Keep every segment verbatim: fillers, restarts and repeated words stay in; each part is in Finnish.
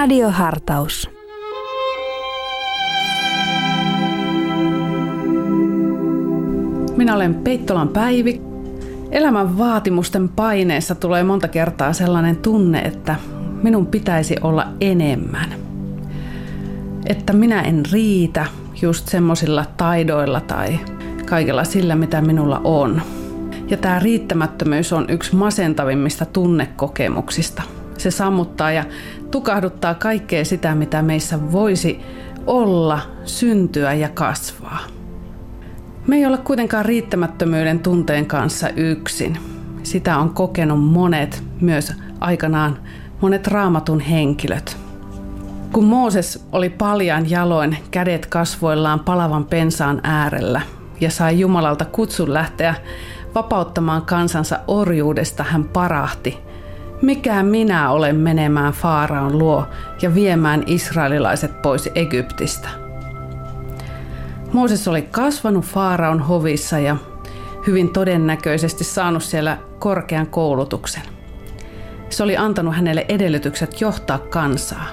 Radiohartaus. Minä olen Peittolan Päivi. Elämän vaatimusten paineessa tulee monta kertaa sellainen tunne, että minun pitäisi olla enemmän. Että minä en riitä just semmoisilla taidoilla tai kaikella sillä, mitä minulla on. Ja tämä riittämättömyys on yksi masentavimmista tunnekokemuksista. Se sammuttaa ja tukahduttaa kaikkea sitä, mitä meissä voisi olla, syntyä ja kasvaa. Me ei olla kuitenkaan riittämättömyyden tunteen kanssa yksin. Sitä on kokenut monet, myös aikanaan monet Raamatun henkilöt. Kun Mooses oli paljain jaloin, kädet kasvoillaan palavan pensaan äärellä ja sai Jumalalta kutsun lähteä vapauttamaan kansansa orjuudesta, hän parahti: mikä minä olen menemään Faaraon luo ja viemään israelilaiset pois Egyptistä. Mooses oli kasvanut Faaraon hovissa ja hyvin todennäköisesti saanut siellä korkean koulutuksen. Se oli antanut hänelle edellytykset johtaa kansaa.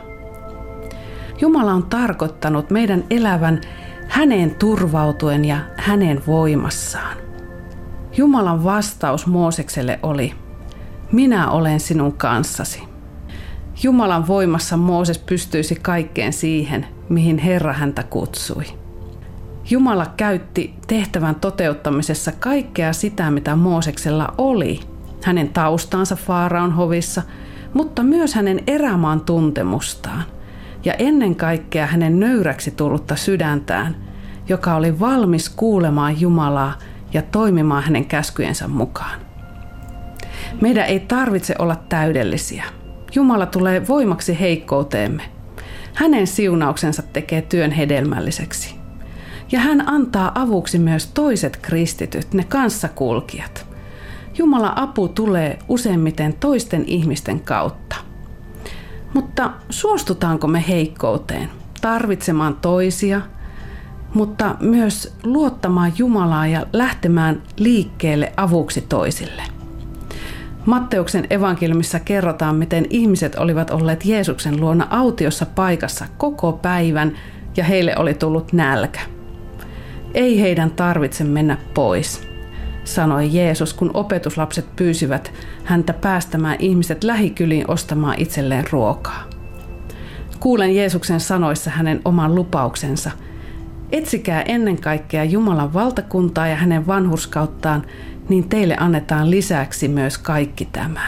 Jumala on tarkoittanut meidän elävän häneen turvautuen ja hänen voimassaan. Jumalan vastaus Moosekselle oli: minä olen sinun kanssasi. Jumalan voimassa Mooses pystyisi kaikkeen siihen, mihin Herra häntä kutsui. Jumala käytti tehtävän toteuttamisessa kaikkea sitä, mitä Mooseksella oli. Hänen taustaansa Faaraon hovissa, mutta myös hänen erämaan tuntemustaan. Ja ennen kaikkea hänen nöyräksi tullutta sydäntään, joka oli valmis kuulemaan Jumalaa ja toimimaan hänen käskyjensä mukaan. Meidän ei tarvitse olla täydellisiä. Jumala tulee voimaksi heikkouteemme. Hänen siunauksensa tekee työn hedelmälliseksi. Ja hän antaa avuksi myös toiset kristityt, ne kanssakulkijat. Jumalan apu tulee useimmiten toisten ihmisten kautta. Mutta suostutaanko me heikkouteen, tarvitsemaan toisia, mutta myös luottamaan Jumalaa ja lähtemään liikkeelle avuksi toisille? Matteuksen evankeliumissa kerrotaan, miten ihmiset olivat olleet Jeesuksen luona autiossa paikassa koko päivän ja heille oli tullut nälkä. Ei heidän tarvitse mennä pois, sanoi Jeesus, kun opetuslapset pyysivät häntä päästämään ihmiset lähikyliin ostamaan itselleen ruokaa. Kuulen Jeesuksen sanoissa hänen oman lupauksensa: etsikää ennen kaikkea Jumalan valtakuntaa ja hänen vanhurskauttaan, niin teille annetaan lisäksi myös kaikki tämä.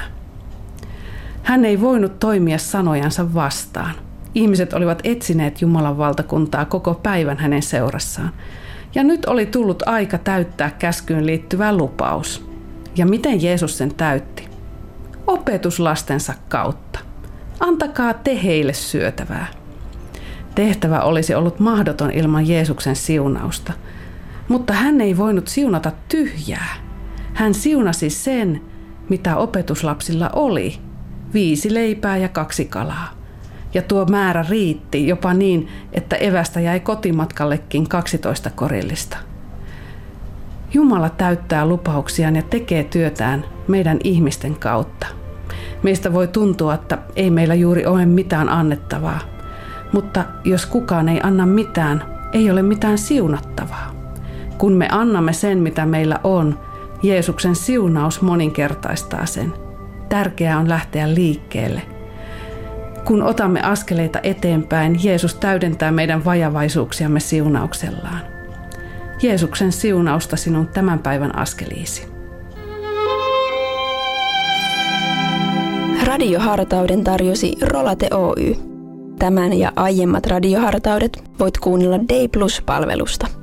Hän ei voinut toimia sanojansa vastaan. Ihmiset olivat etsineet Jumalan valtakuntaa koko päivän hänen seurassaan. Ja nyt oli tullut aika täyttää käskyyn liittyvä lupaus. Ja miten Jeesus sen täytti? Opetuslastensa kautta. Antakaa te heille syötävää. Tehtävä olisi ollut mahdoton ilman Jeesuksen siunausta. Mutta hän ei voinut siunata tyhjää. Hän siunasi sen, mitä opetuslapsilla oli: viisi leipää ja kaksi kalaa. Ja tuo määrä riitti jopa niin, että evästä jäi kotimatkallekin kaksitoista korillista. Jumala täyttää lupauksiaan ja tekee työtään meidän ihmisten kautta. Meistä voi tuntua, että ei meillä juuri ole mitään annettavaa. Mutta jos kukaan ei anna mitään, ei ole mitään siunattavaa. Kun me annamme sen, mitä meillä on, Jeesuksen siunaus moninkertaistaa sen. Tärkeää on lähteä liikkeelle. Kun otamme askeleita eteenpäin, Jeesus täydentää meidän vajavaisuuksiamme siunauksellaan. Jeesuksen siunausta sinun tämän päivän askeliisi. Radiohartauden tarjosi Rolate Oy. Tämän ja aiemmat radiohartaudet voit kuunnella Day Plus-palvelusta.